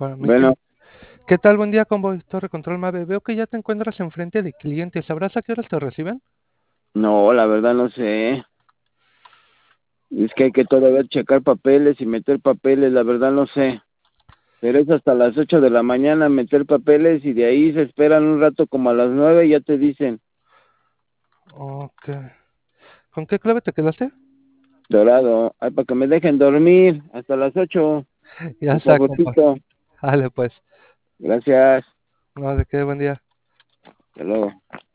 Bueno, Permíteme. ¿Qué tal? Buen día, Convoy. Torre Control Mave. Veo que ya te encuentras enfrente de clientes. ¿Sabrás a qué horas te reciben? no, la verdad no sé. Es que hay que todavía checar papeles y meter papeles, la verdad no sé. Pero es hasta las 8 de la mañana meter papeles y de ahí se esperan un rato como a las 9 y ya te dicen, Ok. ¿Con qué clave te quedaste? Dorado, ay, para que me dejen dormir hasta las 8, Ya por está, Convoy. favorcito. Dale, pues. Gracias. No, de qué, buen día. Hasta luego.